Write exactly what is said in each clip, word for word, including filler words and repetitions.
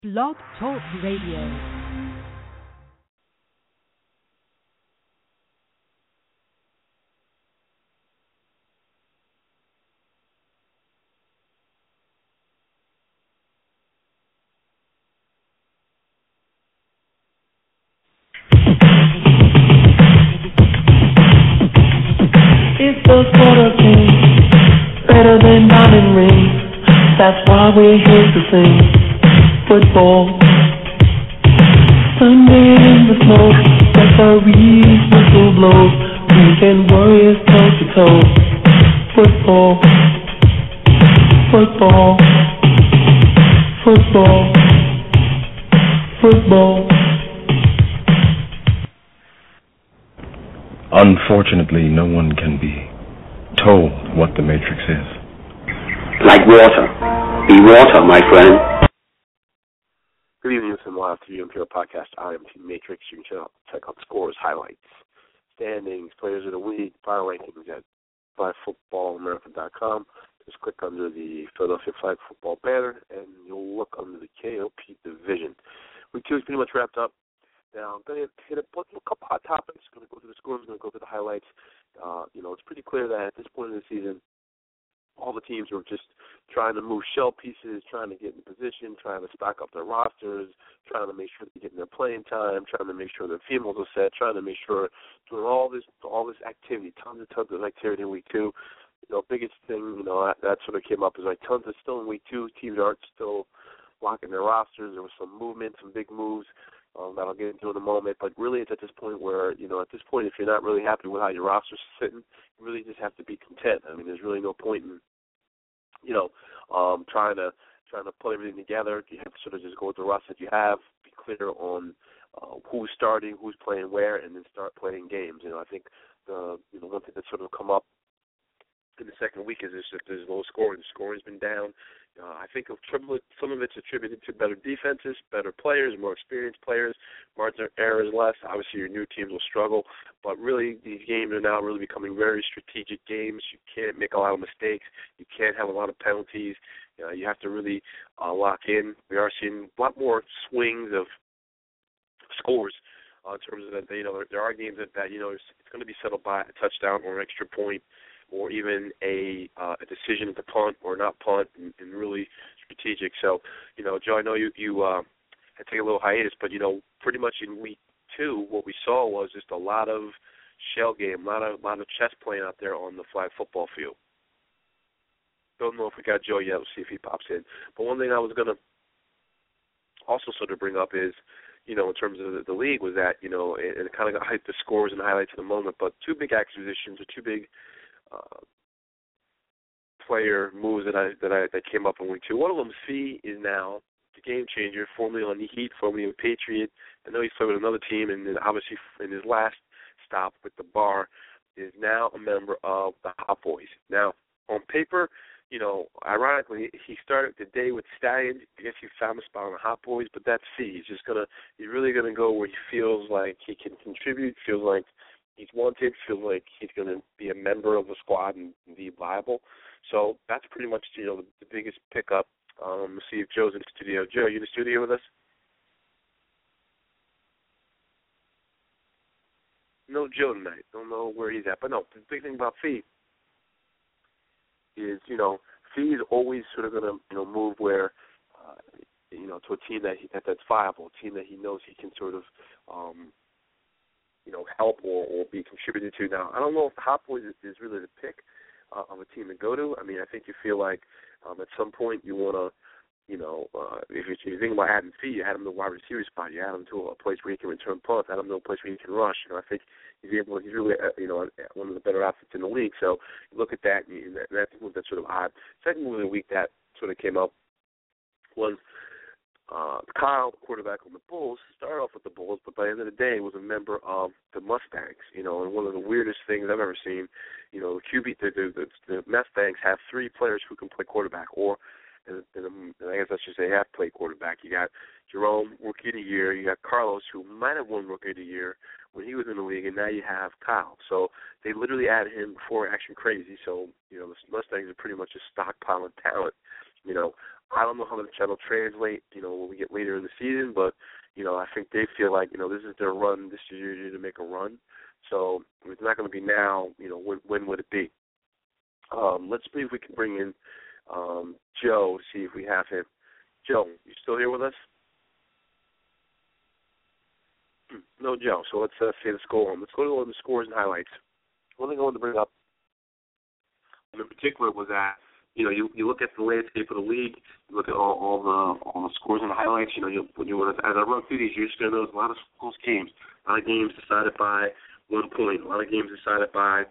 Blog Talk Radio. It's the sort of thing better than diamond rings. That's why we're here to sing football. Sunday in the snow, referee's whistle blows. Weekend warriors toe to toe. Football, football, football, football. Unfortunately, no one can be told what the Matrix is. Like water. Be water, my friend. Good evening, listen live to the M P R podcast. I am Team Matrix. You can check out, check out scores, highlights, standings, players of the week, power rankings at flag football america dot com. Just click under the Philadelphia Flag Football banner, and you'll look under the K O P division. Week two is pretty much wrapped up. Now, I'm going to hit a, a couple hot topics. Going to go through the scores. Going to go through the highlights. Uh, you know, it's pretty clear that at this point in the season, all the teams were just trying to move shell pieces, trying to get in position, trying to stock up their rosters, trying to make sure they're getting their playing time, trying to make sure their females are set, trying to make sure doing all this all this activity, tons and tons of activity in week two. You know, biggest thing, you know, that, that sort of came up is like tons of still in week two. Teams aren't still locking their rosters. There was some movement, some big moves. Um, that I'll get into in a moment, but really it's at this point where, you know, at this point if you're not really happy with how your roster's sitting, you really just have to be content. I mean, there's really no point in, you know, um, trying to trying to put everything together. You have to sort of just go with the roster that you have, be clear on uh, who's starting, who's playing where, and then start playing games. You know, I think the you know one thing that's sort of come up in the second week is that there's low scoring. The scoring's been down. Uh, I think of triple, some of it's attributed to better defenses, better players, more experienced players, margin of error is less. Obviously, your new teams will struggle, but really these games are now really becoming very strategic games. You can't make a lot of mistakes. You can't have a lot of penalties. Uh, you have to really uh, lock in. We are seeing a lot more swings of scores uh, in terms of that. You know, there are games that, that you know it's, it's going to be settled by a touchdown or an extra point, or even a uh, a decision to punt or not punt, and, and really strategic. So, you know, Joe, I know you you uh, had taken a little hiatus, but you know, pretty much in week two, what we saw was just a lot of shell game, a lot of lot of chess playing out there on the flag football field. Don't know if we got Joe yet. We'll see if he pops in. But one thing I was gonna also sort of bring up is, you know, in terms of the, the league, was that, you know, and it kind of got hyped the scores and highlights in a moment, but two big acquisitions or two big Uh, player moves that I that I that came up in week two. One of them, Fee, is now the game changer, formerly on the Heat, formerly a Patriot. I know he's played with another team, and then obviously in his last stop with the Bar, is now a member of the Hot Boys. Now, on paper, you know, ironically, he started the day with Stallions. I guess he found a spot on the Hot Boys, but that's Fee. He's just gonna, he's really gonna go where he feels like he can contribute, feels like he's wanted, feels like he's going to be a member of the squad and be viable. So that's pretty much, you know, the, the biggest pickup. Um, we'll see if Joe's in the studio. Joe, are you in the studio with us? No Joe tonight. Don't know where he's at. But no, the big thing about Fee is, you know, Fee is always sort of going to, you know, move where, uh, you know, to a team that, he, that that's viable, a team that he knows he can sort of, um, you know, help or, or be contributed to. Now, I don't know if the Hot Boys is, is really the pick uh, of a team to go to. I mean, I think you feel like um, at some point you want to, you know, uh, if you, you think about adding Fee, you add him to a wide receiver spot, you add him to a place where he can return punts, add him to a place where he can rush. You know, I think he's able, he's really, uh, you know, one of the better athletes in the league. So you look at that, and, you, and that, that's that's sort of odd. Second move of the week that sort of came up was Uh, Kyle, the quarterback on the Bulls, started off with the Bulls, but by the end of the day was a member of the Mustangs. You know, and one of the weirdest things I've ever seen. You know, the Q B, the, the, the, the Mustangs have three players who can play quarterback, or and, and I guess I should say have played quarterback. You got Jerome, Rookie of the Year. You got Carlos, who might have won Rookie of the Year when he was in the league, and now you have Kyle. So they literally added him before Action Crazy. So, you know, the Mustangs are pretty much a stockpiling talent. You know, I don't know how much that'll translate, you know, when we get later in the season, but, you know, I think they feel like, you know, this is their run, this is your year to make a run. So if it's not going to be now, you know, when, when would it be? Um, let's see if we can bring in um, Joe, see if we have him. Joe, you still here with us? No, Joe. So let's uh, say the score. Let's go to the scores and highlights. One thing I wanted to bring up in particular was that, you know, you, you look at the landscape of the league, you look at all, all the all the scores and the highlights. You know, you, when you as I run through these, you're just going to notice a lot of close games, a lot of games decided by one point, a lot of games decided by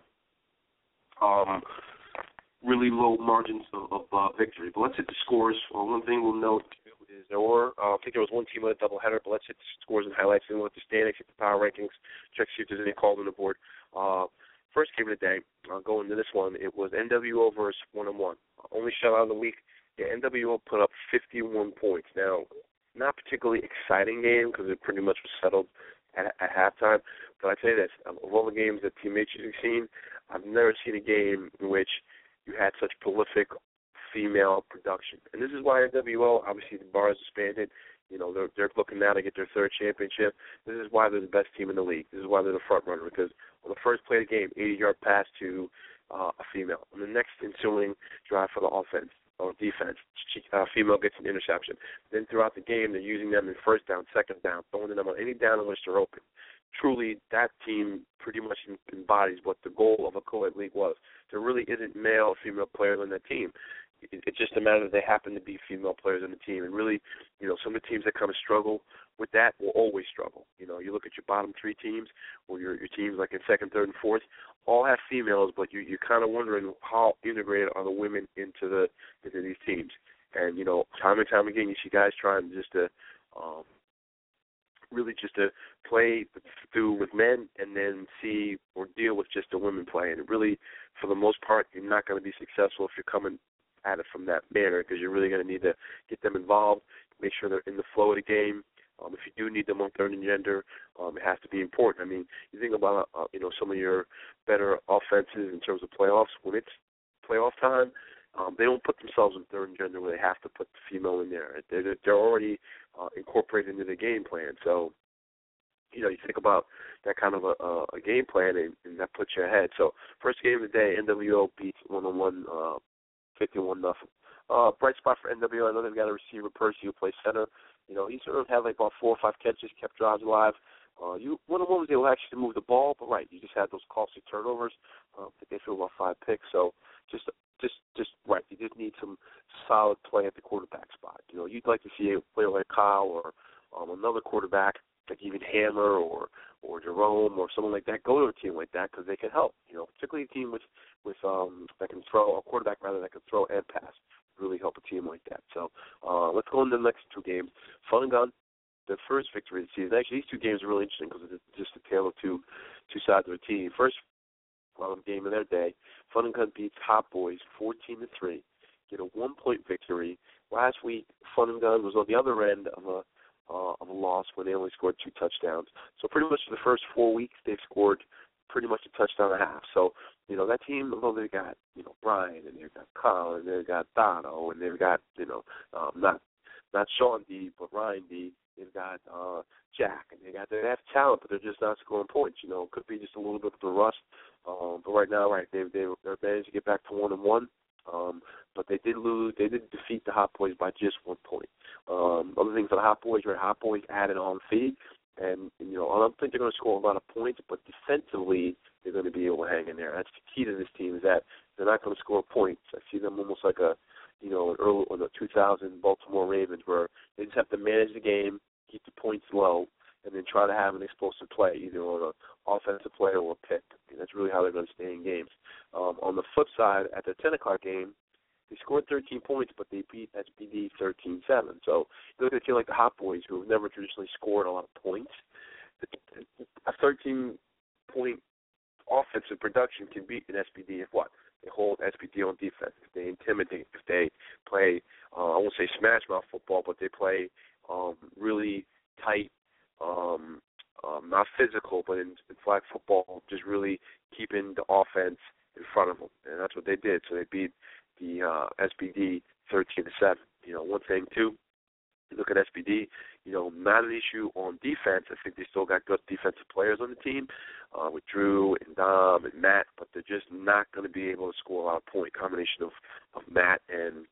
um, really low margins of, of uh, victory. But let's hit the scores. Well, one thing we'll note is there were, uh, I think there was one team with a doubleheader, but let's hit the scores and highlights. And we'll hit the standings, hit the power rankings, check see if there's any called on the board. Uh, first game of the day, uh, going to this one, it was N W O versus one and one. Only shutout of the week. Yeah, N W O put up fifty-one points. Now, not particularly exciting game because it pretty much was settled at, at halftime. But I tell you this, of all the games that Team Matrix has seen, I've never seen a game in which you had such prolific female production. And this is why N W O, obviously the bar is expanded. You know, they're, they're looking now to get their third championship. This is why they're the best team in the league. This is why they're the front runner, because on the first play of the game, eighty-yard pass to uh, a female. On the next ensuing drive for the offense or defense, a female gets an interception. Then throughout the game, they're using them in first down, second down, throwing them on any down in which they're open. Truly, that team pretty much embodies what the goal of a co-ed league was. There really isn't male or female players on that team. It's just a matter that they happen to be female players on the team. And really, you know, some of the teams that kind of struggle with that will always struggle. You know, you look at your bottom three teams, or your, your teams like in second, third, and fourth, all have females, but you, you're kind of wondering how integrated are the women into the into these teams. And, you know, time and time again, you see guys trying just to um, really just to play through with men and then see or deal with just the women play. And really, for the most part, you're not going to be successful if you're coming at it from that manner, because you're really going to need to get them involved, make sure they're in the flow of the game. Um, if you do need them on third and gender, um, it has to be important. I mean, you think about uh, you know some of your better offenses in terms of playoffs. When it's playoff time, um, they don't put themselves in third and gender where they have to put the female in there. They're, they're already uh, incorporated into the game plan. So, you know, you think about that kind of a, a game plan, and, and that puts you ahead. So, first game of the day, N W O beats one-on-one uh, fifty-one nothing. Uh, bright spot for N W O. I know they've got a receiver, Percy, who plays center. You know, he sort of had like about four or five catches, kept drives alive. Uh, you one of them was able actually to move the ball, but right, you just had those costly turnovers. Uh, I think they threw about five picks. So just, just, just right. You just need some solid play at the quarterback spot. You know, you'd like to see a player like Kyle or um, another quarterback, like even Hammer or or Jerome or someone like that, go to a team like that because they can help. You know, particularly a team with with um that can throw, a quarterback rather that can throw and pass, really help a team like that. So uh, let's go into the next two games. Fun and Gun, the first victory of the season. Actually, these two games are really interesting because it's just a tale of two two sides of the team. First um, game of their day, Fun and Gun beats Hot Boys fourteen to three, get a one point victory. Last week, Fun and Gun was on the other end of a Uh, of a loss when they only scored two touchdowns. So pretty much for the first four weeks, they've scored pretty much a touchdown and a half. So, you know, that team, although they've got, you know, Brian, and they've got Kyle, and they've got Dono, and they've got, you know, um, not not Sean D, but Ryan D, they've got uh, Jack, and they got they have talent, but they're just not scoring points. You know, it could be just a little bit of the rust. Um, but right now, right, they they they're managed to get back to one and one. Um, but they did lose. They did defeat the Hot Boys by just one point. Um, other things for the Hot Boys, right? Hot Boys added on feed, and you know I don't think they're going to score a lot of points, but defensively they're going to be able to hang in there. That's the key to this team, is that they're not going to score points. I see them almost like a, you know, an early or the two thousand Baltimore Ravens, where they just have to manage the game, keep the points low, and then try to have an explosive play, either on an offensive play or a pick. And that's really how they're going to stay in games. Um, on the flip side, at the ten o'clock game, they scored thirteen points, but they beat S P D thirteen seven. So you look at a team like the Hot Boys, who have never traditionally scored a lot of points. A thirteen-point offensive production can beat an S P D if what? They hold S P D on defense, if they intimidate, if they play, uh, I won't say smash mouth football, but they play um, really tight, um, um, not physical, but in, in flag football, just really keeping the offense in front of them. And that's what they did. So they beat the uh, S P D thirteen to seven. You know, one thing too. You look at S P D, you know, not an issue on defense. I think they still got good defensive players on the team uh, with Drew and Dom and Matt, but they're just not going to be able to score a lot of points. Combination of, of Matt and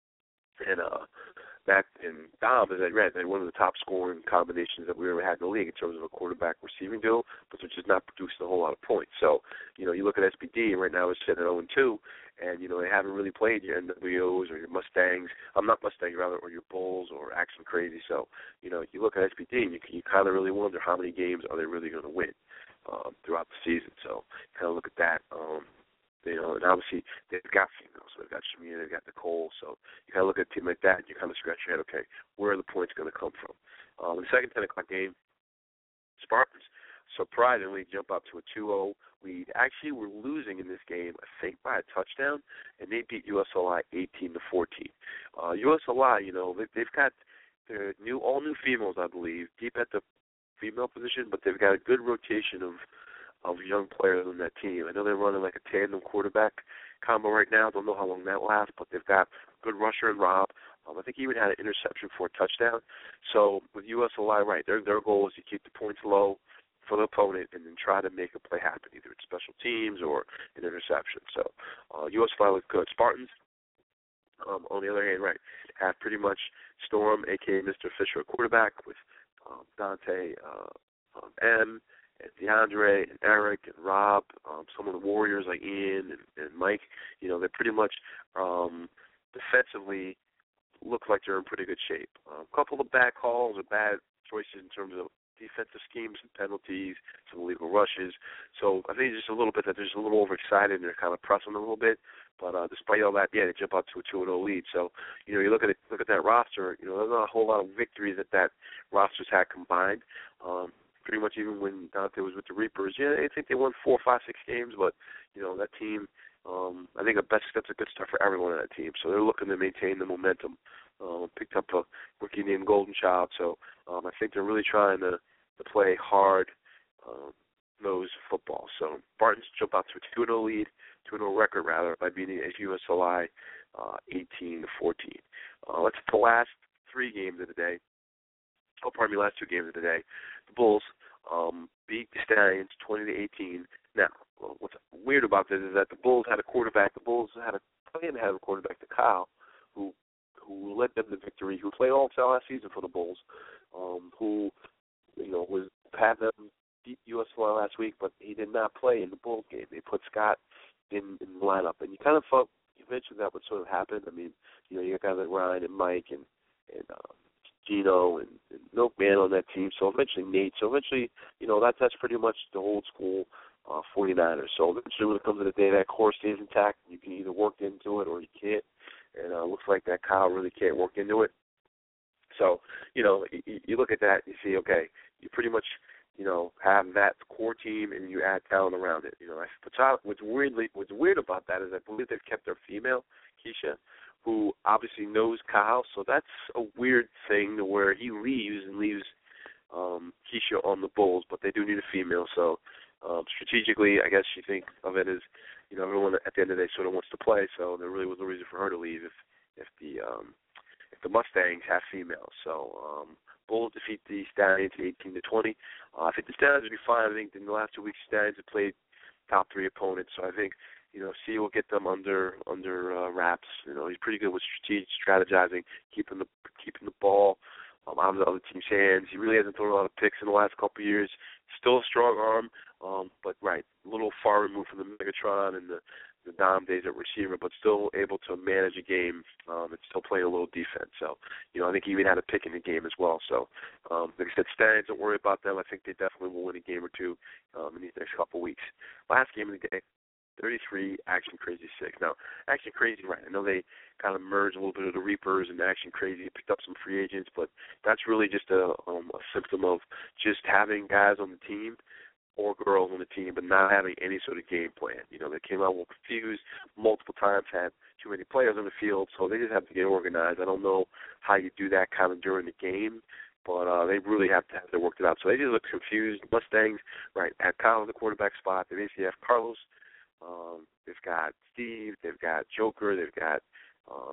and uh, Matt and Dom, as I read, they're one of the top scoring combinations that we ever had in the league in terms of a quarterback receiving duo, but they're just not producing a whole lot of points. So, you know, you look at S P D, and right now it's sitting at oh and two, and, you know, they haven't really played your N W Os or your Mustangs. I'm not Mustangs, rather, or your Bulls or Action Crazy. So, you know, you look at S P D, and you, you kind of really wonder how many games are they really going to win um, throughout the season. So, kind of look at that. Um, You know, and obviously they've got females. So they've got Shamia, they've got Nicole. So you kind of look at a team like that, and you kind of scratch your head, okay, where are the points going to come from? Um, the second ten o'clock game, Spartans surprisingly jump up to a two oh lead. Actually, we're losing in this game, I think, by a touchdown, and they beat U S L I eighteen to fourteen. Uh, U S L I, you know, they, they've got their new, all new females, I believe, deep at the female position, but they've got a good rotation of of young players on that team. I know they're running like a tandem quarterback combo right now. Don't know how long that lasts, but they've got good rusher and Rob. Um, I think he even had an interception for a touchdown. So with U S L I, right, their their goal is to keep the points low for the opponent and then try to make a play happen, either it's special teams or an interception. So uh, U S L I looked good. Spartans, um, on the other hand, right, have pretty much Storm, a k a. Mister Fisher, a quarterback with um, Dante uh, um, M., and DeAndre and Eric and Rob, um, some of the Warriors like Ian and, and Mike, you know, they pretty much um, defensively look like they're in pretty good shape. A um, couple of bad calls or bad choices in terms of defensive schemes and penalties, some illegal rushes. So I think it's just a little bit that they're just a little overexcited and they're kind of pressing a little bit. But uh, despite all that, yeah, they jump out to a two and oh lead. So, you know, you look at it, look at that roster, you know, there's not a whole lot of victories that that roster's had combined. Um, Pretty much even when Dante was with the Reapers, yeah, I think they won four, five, six games. But you know that team, um, I think a best that's a good start for everyone on that team. So they're looking to maintain the momentum. Um, picked up a rookie named Golden Child, so um, I think they're really trying to, to play hard um, nose football. So Spartans jump out to a two and oh lead, two and oh record rather, by beating U S L I uh, eighteen to fourteen. Uh, let's the last three games of the day. Oh, pardon me, last two games of the day. The Bulls um, beat the Stallions twenty to eighteen. Now, what's weird about this is that the Bulls had a quarterback. The Bulls had a plan to have a quarterback, to Kyle, who who led them to victory, who played all last season for the Bulls, um, who you know was had them beat U S L I last week, but he did not play in the Bulls game. They put Scott in, in the lineup, and you kind of felt eventually that would sort of happen. I mean, you know, you got guys like Ryan and Mike and and um, Gino and, and Milkman on that team, so eventually Nate. So eventually, you know, that, that's pretty much the old school uh, forty-niners. So eventually when it comes to the day, that core stays intact. You can either work into it or you can't. And it uh, looks like that Kyle really can't work into it. So, you know, you, you look at that and you see, okay, you pretty much, you know, have that core team and you add talent around it. You know, what's weirdly what's weird about that is I believe they've kept their female, Keisha, who obviously knows Kyle, so that's a weird thing to where he leaves and leaves um, Keisha on the Bulls, but they do need a female. So um, strategically, I guess you think of it as, you know, everyone at the end of the day sort of wants to play, so there really was no reason for her to leave if if the um, if the Mustangs have females. So um, Bulls defeat the Stallions eighteen to twenty. Uh, I think the Stallions will be fine. I think in the last two weeks, Stallions have played top three opponents, so I think, you know, C will get them under under uh, wraps. You know, he's pretty good with strategic strategizing, keeping the keeping the ball um, out of the other team's hands. He really hasn't thrown a lot of picks in the last couple of years. Still a strong arm, um, but right, a little far removed from the Megatron and the, the Dom days at receiver, but still able to manage a game um, and still play a little defense. So, you know, I think he even had a pick in the game as well. So, um, like I said, Stallions, don't worry about them. I think they definitely will win a game or two um, in these next couple of weeks. Last game of the day, thirty-three, Action Crazy six. Now, Action Crazy, right, I know they kind of merged a little bit of the Reapers and Action Crazy, picked up some free agents, but that's really just a, um, a symptom of just having guys on the team or girls on the team, but not having any sort of game plan. You know, they came out well confused multiple times, had too many players on the field, so they just have to get organized. I don't know how you do that kind of during the game, but uh, they really have to have to work it out. So they just look confused. Mustangs, right, at Kyle in the quarterback spot. They basically have Carlos. Um, they've got Steve. They've got Joker. They've got um,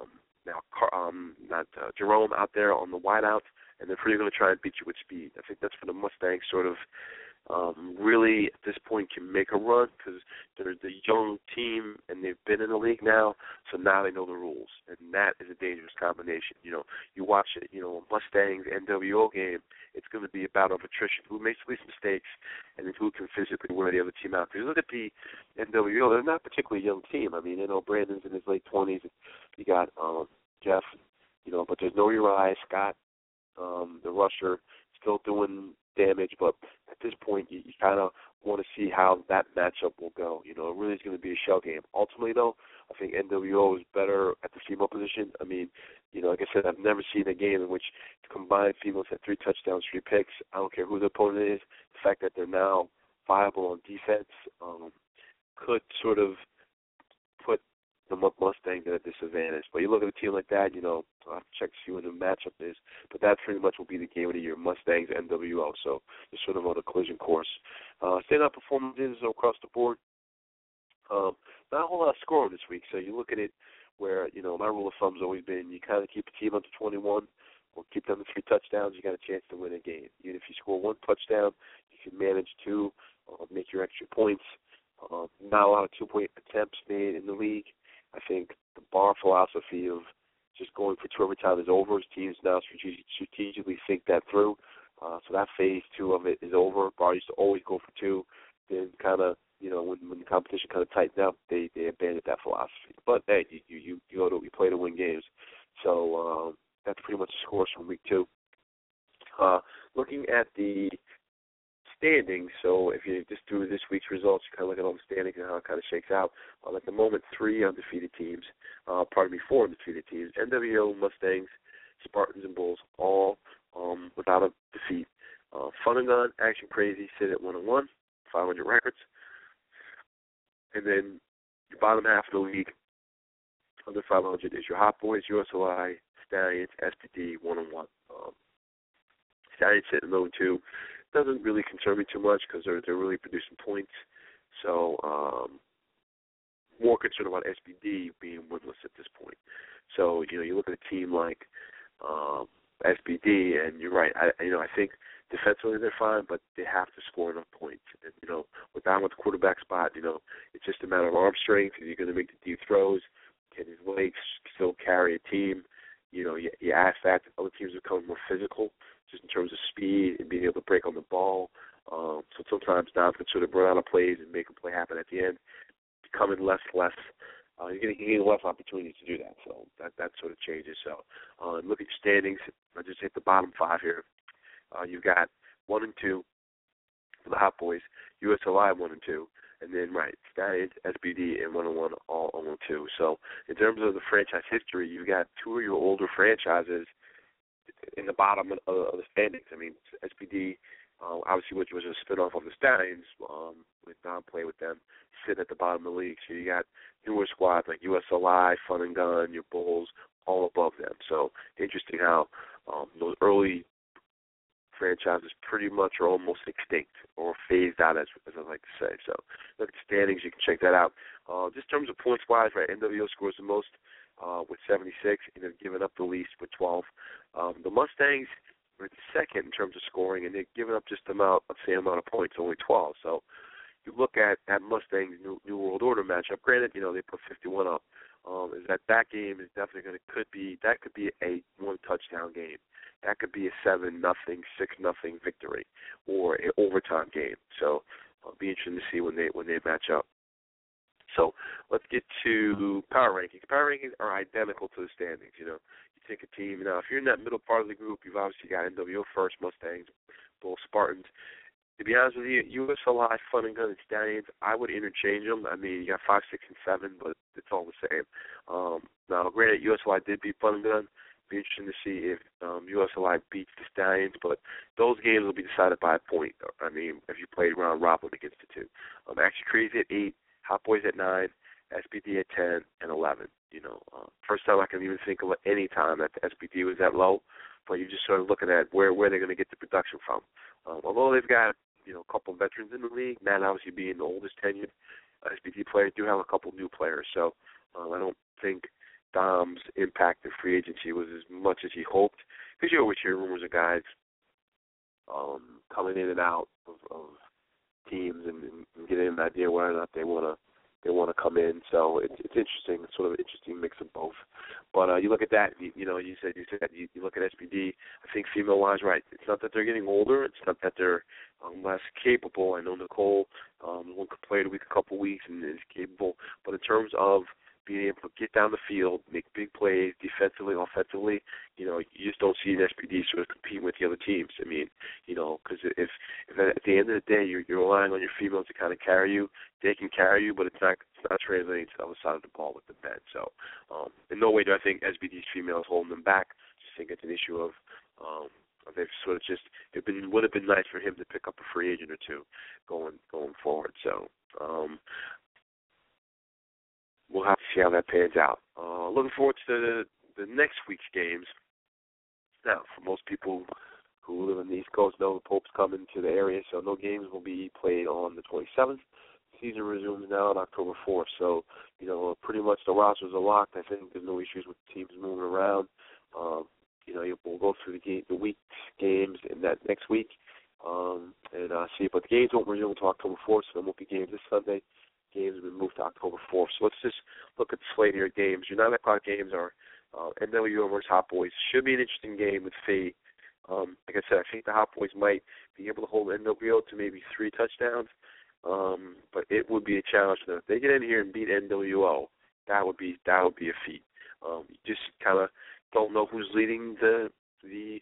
now Car- um, not uh, Jerome out there on the wideouts, and they're pretty going to try and beat you with speed. I think that's for the Mustangs sort of um, really at this point can make a run because they're the young team and they've been in the league now, so now they know the rules, and that is a dangerous combination. You know, you watch it, you know, Mustangs N W O game, it's going to be a battle of attrition. Who makes the least mistakes, and then who can physically wear the other team out. Because look at the N W O, they're not a particularly young team. I mean, you know, Brandon's in his late twenties. You got um, Jeff, you know, but there's no Uriah Scott, um, the rusher, still doing damage, but at this point, you, you kind of want to see how that matchup will go. You know, it really is going to be a shell game. Ultimately, though, I think N W O is better at the female position. I mean, you know, like I said, I've never seen a game in which the combined females had three touchdowns, three picks. I don't care who the opponent is. The fact that they're now viable on defense um, could sort of put the Mustangs at a disadvantage. But you look at a team like that, you know, I'll have to check to see what the matchup is. But that pretty much will be the game of the year, Mustangs, N W O. So just sort of on a collision course. Uh, standout performances across the board. Um, not a whole lot of scoring this week. So you look at it where, you know, my rule of thumb's always been you kind of keep a team up to twenty-one or keep them to three touchdowns, you got a chance to win a game. Even if you score one touchdown, you can manage two, uh, make your extra points. Uh, not a lot of two-point attempts made in the league. I think the bar philosophy of just going for two every time is over. Teams now strategically think that through. Uh, so that phase two of it is over. Bar used to always go for two. Then kind of, you know, when, when the competition kind of tightened up, they, they abandoned that philosophy. But, hey, you, you, you go to, you play to win games. So um, that's pretty much the scores from week two. Uh, looking at the standings, so if you just do this week's results, you kind of look at all the standings and how it kind of shakes out. Uh, at the moment, three undefeated teams, uh, pardon me, four undefeated teams, N W O, Mustangs, Spartans, and Bulls, all um, without a defeat. Uh, Fun and Gun, Action Crazy sit at one and one, five hundred records. And then your bottom half of the league, under five hundred, is your Hot Boys, U S L I, Stallions, S P D, one and one. Um, Stallions sitting at oh and two. Doesn't really concern me too much because they're they're really producing points. So um, more concerned about S P D being winless at this point. So you know you look at a team like um, S P D, and you're right. I you know I think defensively they're fine, but they have to score enough points. And you know with down with the quarterback spot, you know it's just a matter of arm strength. Are you going to make the deep throws? Can his legs still carry a team? You know you, you ask that. Other teams become more physical, just in terms of speed and being able to break on the ball. Um, so sometimes Dom can sort of run out of plays and make a play happen at the end, becoming less, less, uh, you're getting, you're getting less opportunities to do that. So that that sort of changes. So uh, look at your standings. I just hit the bottom five here. Uh, you've got one and two for the Hot Boys, U S L I one and two, and then, right, Stallions, S B D, and one and one, all oh and two. So in terms of the franchise history, you've got two of your older franchises in the bottom of, of the standings. I mean, S P D, uh, obviously, which was a spinoff of the Stallions, um, with Don play with them, sitting at the bottom of the league. So you got newer squads like U S L I, Fun and Gun, your Bulls, all above them. So interesting how um, those early franchises pretty much are almost extinct or phased out, as, as I like to say. So look at the standings. You can check that out. Uh, just in terms of points-wise, right, N W O scores the most uh, with seventy-six, and they've given up the least with twelve. Um, the Mustangs are second in terms of scoring, and they've given up just about the same amount of points, only twelve. So you look at that Mustangs New, New World Order matchup. Granted, you know they put fifty-one up. Um, is that that game is definitely going to could be that could be a one touchdown game. That could be a seven nothing, six nothing victory, or an overtime game. So it'll be interesting to see when they when they match up. So let's get to power rankings. Power rankings are identical to the standings. You know, you take a team now. If you're in that middle part of the group, you've obviously got N W O first, Mustangs, Bulls, Spartans. To be honest with you, U S L I, Fun and Gun, and Stallions, I would interchange them. I mean, you got five, six, and seven, but it's all the same. Um, now, granted, U S L I did beat Fun and Gun. Be interesting to see if um, U S L I beats the Stallions, but those games will be decided by a point. I mean, if you played round robin against the two. Um, Action Crazy at eight, Hot Boys at nine, S P D at ten, and eleven. You know, uh, first time I can even think of any time that the S P D was that low, but you're just sort of looking at where, where they're going to get the production from. Um, although they've got, you know, a couple of veterans in the league, Matt obviously being the oldest tenured S P D player, do have a couple new players. So um, I don't think Dom's impact in free agency was as much as he hoped, because you always hear rumors of guys um, coming in and out of, of teams and, and getting an idea whether or not they want to they want to come in. So it's it's interesting. It's sort of an interesting mix of both. But uh, you look at that, you, you know, you said you said you, you look at S B D. I think female-wise, right? It's not that they're getting older. It's not that they're um, less capable. I know Nicole, um, one could play a week, a couple weeks, and is capable. But in terms of being able to get down the field, make big plays, defensively, offensively, you know, you just don't see an S P D sort of compete with the other teams. I mean, you know, because if, if at the end of the day you're, you're relying on your females to kind of carry you, they can carry you, but it's not it's not translating to the other side of the ball with the men. So um, in no way do I think S B D's females holding them back. I just think it's an issue of um, they've sort of just it been would have been nice for him to pick up a free agent or two going going forward. So. Um, We'll have to see how that pans out. Uh, looking forward to the, the next week's games. Now, for most people who live in the East Coast know the Pope's coming to the area, so no games will be played on the twenty-seventh. Season resumes now on October fourth. So, you know, pretty much the rosters are locked. I think there's no issues with teams moving around. Um, you know, we'll go through the game, the week's games in that next week um, and uh, see. But the games won't resume until October fourth, so there won't be games this Sunday. Games have been moved to October fourth. So let's just look at the slate here of games. Your nine o'clock games are uh, N W O versus Hot Boys. Should be an interesting game with Fee. Um, like I said, I think the Hot Boys might be able to hold N W O to maybe three touchdowns, um, but it would be a challenge for them. If they get in here and beat N W O, that would be that would be a feat. Um, you just kind of don't know who's leading the the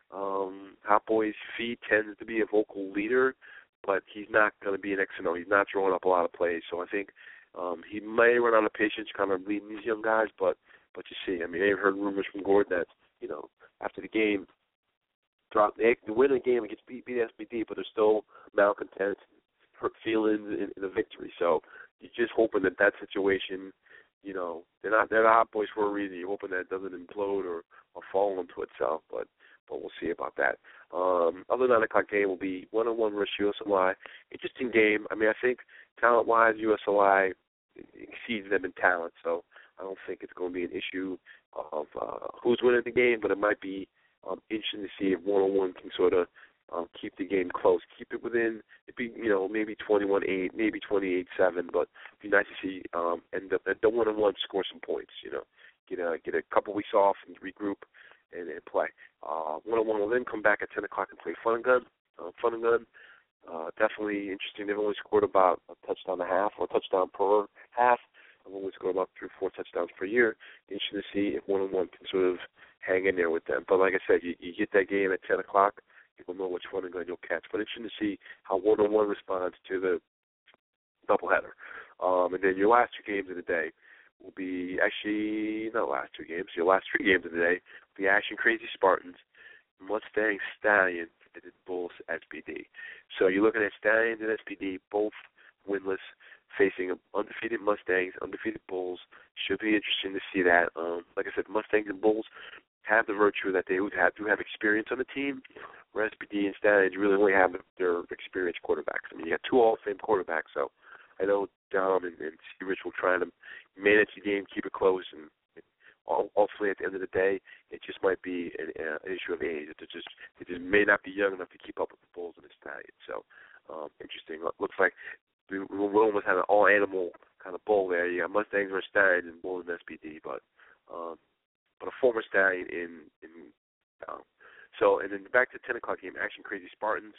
um, Hot Boys. Fee tends to be a vocal leader, but he's not going to be an X and O. He's not throwing up a lot of plays. So I think um, he may run out of patience kind of leading these young guys, but but you see, I mean, I've heard rumors from Gordon that, you know, after the game, throughout the, the win of the game against beat, beat S B D, but there's still malcontent, hurt feelings in, in the victory. So you're just hoping that that situation, you know, they're not they're the Hot Boys for a reason. You're hoping that it doesn't implode or, or fall into itself, but but we'll see about that. Um, other nine o'clock game will be one on one versus U S L I. Interesting game. I mean, I think talent wise, U S L I exceeds them in talent, so I don't think it's going to be an issue of uh, who's winning the game, but it might be um, interesting to see if one on one can sort of um, keep the game close, keep it within. It'd be, you know, maybe twenty-one eight, maybe twenty-eight seven, but it'd be nice to see um, end up the one on one score some points. You know, get a get a couple weeks off and regroup and, and play. Uh, one-on-one will then come back at ten o'clock and play Fun and Gun. Uh, Fun and Gun, uh, definitely interesting. They've only scored about a touchdown and a half or a touchdown per half. They've only scored about three or four touchdowns per year. Interesting to see if one-on-one can sort of hang in there with them. But like I said, you, you get that game at ten o'clock, you'll know which Fun and Gun you'll catch. But interesting to see how one-on-one responds to the doubleheader. Um, and then your last two games of the day will be actually not last two games. Your last three games of the day will be Action Crazy Spartans, Mustang Stallions, and Bulls S P D. So you're looking at Stallions and S P D both winless, facing undefeated Mustangs, undefeated Bulls. Should be interesting to see that. Um, like I said, Mustangs and Bulls have the virtue that they would have do have experience on the team, where S P D and Stallions really only have their experienced quarterbacks. I mean, you got two Hall of Fame quarterbacks, so I know Dom and, and C. Rich will try to manage the game, keep it close, and, and ultimately at the end of the day, it just might be an, uh, an issue of age. It just it just may not be young enough to keep up with the Bulls and the Stallions. So um, interesting. Looks like we, we almost have an all-animal kind of bull there. You got Mustangs versus Stallions and Bulls and S P D, but um, but a former Stallion in in um, so and then back to ten o'clock game, Action Crazy Spartans.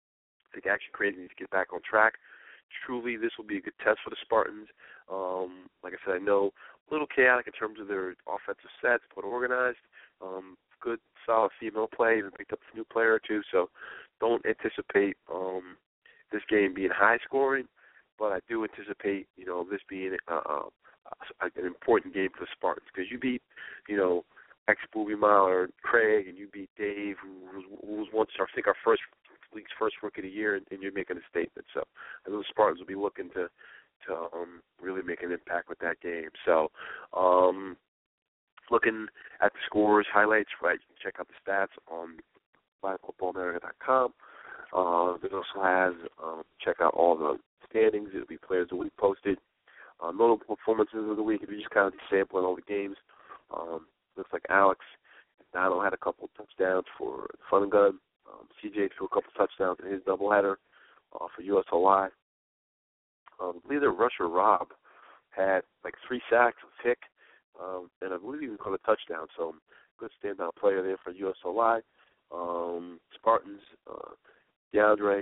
I think Action Crazy needs to get back on track. Truly, this will be a good test for the Spartans. Um, like I said, I know a little chaotic in terms of their offensive sets, but organized. Um, good, solid female play. Even picked up a new player or two, so don't anticipate um, this game being high scoring. But I do anticipate, you know, this being uh, uh, an important game for the Spartans because you beat, you know, ex-Booby Mile Craig, and you beat Dave, who was, who was once, I think, our first league's first rookie of the year, and, and you're making a statement. So I know the Spartans will be looking to to um, really make an impact with that game. So um, looking at the scores, highlights, right, you can check out the stats on live football america dot com. Uh, it also has, um, check out all the standings. It'll be players of the week posted. Uh, notable performances of the week, if you just kind of sampling all the games, Um, looks like Alex Donald had a couple of touchdowns for Fun and Gun. Um, C J threw a couple of touchdowns in his doubleheader uh, for U S O I. Um, I believe their rusher, Rob, had like three sacks, a pick, um, and I believe he even caught a touchdown. So good standout player there for U S O I. Um, Spartans, uh, DeAndre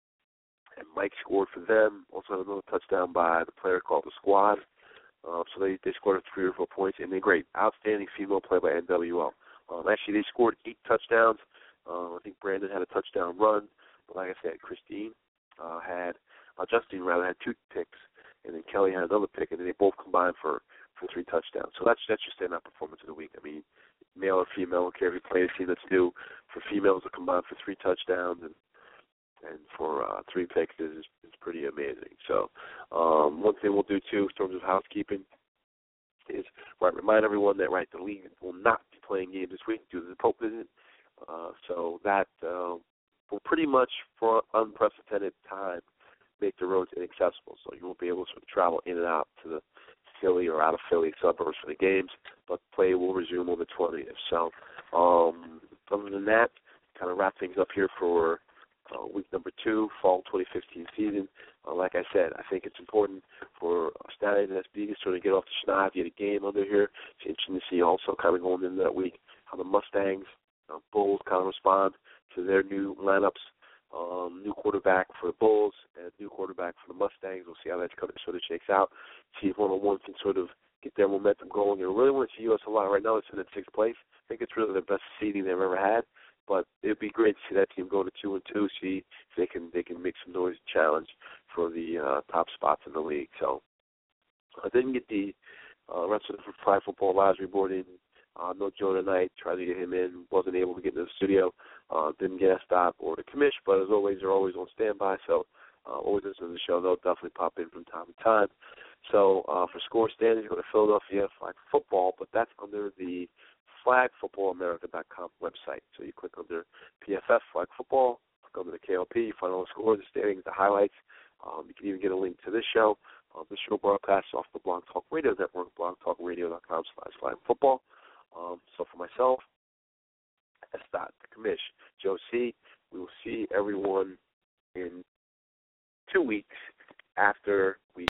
and Mike scored for them. Also had another touchdown by the player called the Squad. Uh, so they, they scored three or four points, and they're great. Outstanding female play by N W L. Um, actually, they scored eight touchdowns. Uh, I think Brandon had a touchdown run. But like I said, Christine uh, had, uh, Justine rather, had two picks, and then Kelly had another pick, and then they both combined for, for three touchdowns. So that's that's your standout performance of the week. I mean, male or female, I don't care if you play a team that's new. For females to combine for three touchdowns and and for uh, three picks is, is pretty amazing. So um, one thing we'll do, too, in terms of housekeeping is, right, remind everyone that, right, the league will not be playing games this week due to the Pope visit. Uh, so that uh, will pretty much, for unprecedented time, make the roads inaccessible. So you won't be able to sort of travel in and out to the Philly or out of Philly suburbs for the games, but play will resume on the twentieth. So um, other than that, kind of wrap things up here for Uh, week number two, fall twenty fifteen season. Uh, like I said, I think it's important for Stallions and S B to sort of get off the schneid, get a game under here. It's interesting to see also kind of going into that week how the Mustangs, uh, Bulls kind of respond to their new lineups. Um, new quarterback for the Bulls and new quarterback for the Mustangs. We'll see how that sort of shakes out. See if one on one can sort of get their momentum going. And I really want to see U S A lot. Right now it's in the sixth place. I think it's really the best seeding they've ever had. But it'd be great to see that team go to two and two. See if they can they can make some noise and challenge for the uh, top spots in the league. So I didn't get the uh, rest of the Flag Football Advisory Board in. Uh, no Joe tonight. Tried to get him in. Wasn't able to get into the studio. Uh, didn't get a stop or the commish. But as always, they're always on standby. So uh, always listen to the show. They'll definitely pop in from time to time. So uh, for score standings, go to Philadelphia Flag Football, but that's under the flag football america dot com website. So you click under P F F, Flag Football, click under the K L P, you find all the scores, the standings, the highlights. Um, you can even get a link to this show. Uh, this show broadcasts off the Blog Talk Radio Network, blog talk radio dot com slash flag football. Um, so for myself, S. Dot, the commish, Joe C., we will see everyone in two weeks after we